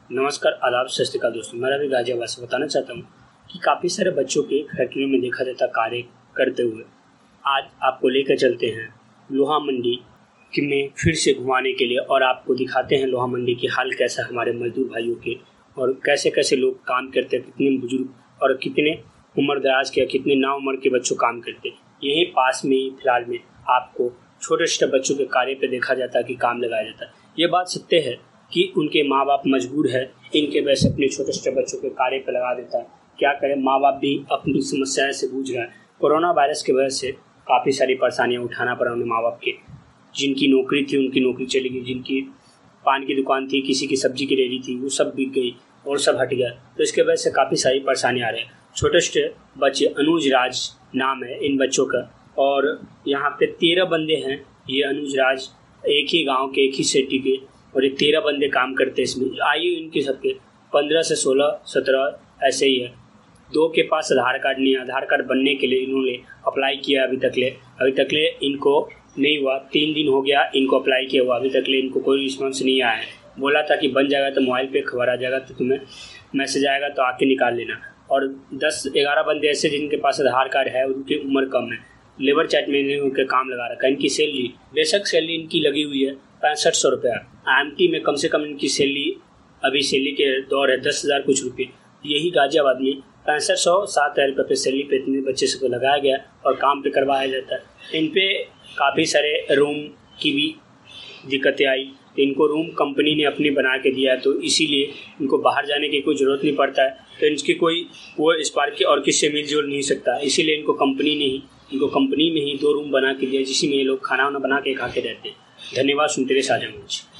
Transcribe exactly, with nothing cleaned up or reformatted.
नमस्कार, आदाब, सत श्री अकाल दोस्तों। मैं रवि गाजियाबाद से बताना चाहता हूँ कि काफ़ी सारे बच्चों के फैक्ट्रियों में देखा जाता कार्य करते हुए आज आपको लेकर चलते हैं लोहा मंडी कि में फिर से घुमाने के लिए और आपको दिखाते हैं लोहा मंडी की हाल कैसा हमारे मजदूर भाइयों के और कैसे कैसे लोग काम करते हैं, कितने बुजुर्ग और कितने उम्र दराज के, कितने ना उम्र के बच्चों काम करते हैं। यहीं पास में ही फिलहाल में आपको छोटे छोटे बच्चों के कार्य पे देखा जाता है कि काम लगाया जाता है। ये बात सत्य है कि उनके माँ बाप मजबूर है, इनके वजह से अपने छोटे छोटे बच्चों के कार्य पे लगा देता है। क्या करें, माँ बाप भी अपनी समस्याएं से जूझ रहा है। कोरोना वायरस की वजह से काफ़ी सारी परेशानियां उठाना पड़ा उन्हें माँ बाप के। जिनकी नौकरी थी उनकी नौकरी चली गई, जिनकी पान की दुकान थी, किसी की सब्जी की रेहड़ी थी, वो सब बिक गई और सब हट गया। तो इसके वजह से काफ़ी सारी परेशानी आ रही है। छोटे छोटे बच्चे, अनुज राज नाम है इन बच्चों का, और यहाँ पे तेरह बंदे हैं। ये अनुज राज एक ही गांव के, एक ही सिटी के, और ये तेरह बंदे काम करते हैं इसमें। आयु इनके सबके पंद्रह से सोलह सत्रह ऐसे ही है। दो के पास आधार कार्ड नहीं है। आधार कार्ड बनने के लिए इन्होंने अप्लाई किया, अभी तक ले अभी तक ले इनको नहीं हुआ। तीन दिन हो गया इनको अप्लाई किया हुआ, अभी तक ले इनको कोई रिस्पॉन्स नहीं आया है। बोला था कि बन जाएगा तो मोबाइल पे खबर आ जाएगा, तो तुम्हें मैसेज आएगा तो आके निकाल लेना। और दस ग्यारह बंदे ऐसे जिनके पास आधार कार्ड है, उनकी उम्र कम है। लेबर चैट में उनके काम लगा रखा है। इनकी सैलरी, बेशक सैलरी इनकी लगी हुई है पैंसठ सौ रुपया। आई एम टी में कम से कम इनकी सैलरी, अभी सैलरी के दौर है, दस हज़ार कुछ रुपये। यही गाजियाबाद में पैंसठ सौ सात हज़ार रुपये पे सैलरी पे इतने बच्चे से लगाया गया और काम पे करवाया जाता है। इन पे काफ़ी सारे रूम की भी दिक्कतें आई। इनको रूम कंपनी ने अपनी बना के दिया है, तो इसीलिए इनको बाहर जाने की कोई ज़रूरत नहीं पड़ता है। तो इनकी कोई वो इस बार की और किससे मिल जुल नहीं सकता, इसीलिए इनको कंपनी ने ही इनको कंपनी में ही दो रूम बना के दिया, जिसी में ये लोग खाना वाना बना के खाते रहते हैं। धन्यवाद। सुनते रहिए साझा मंच।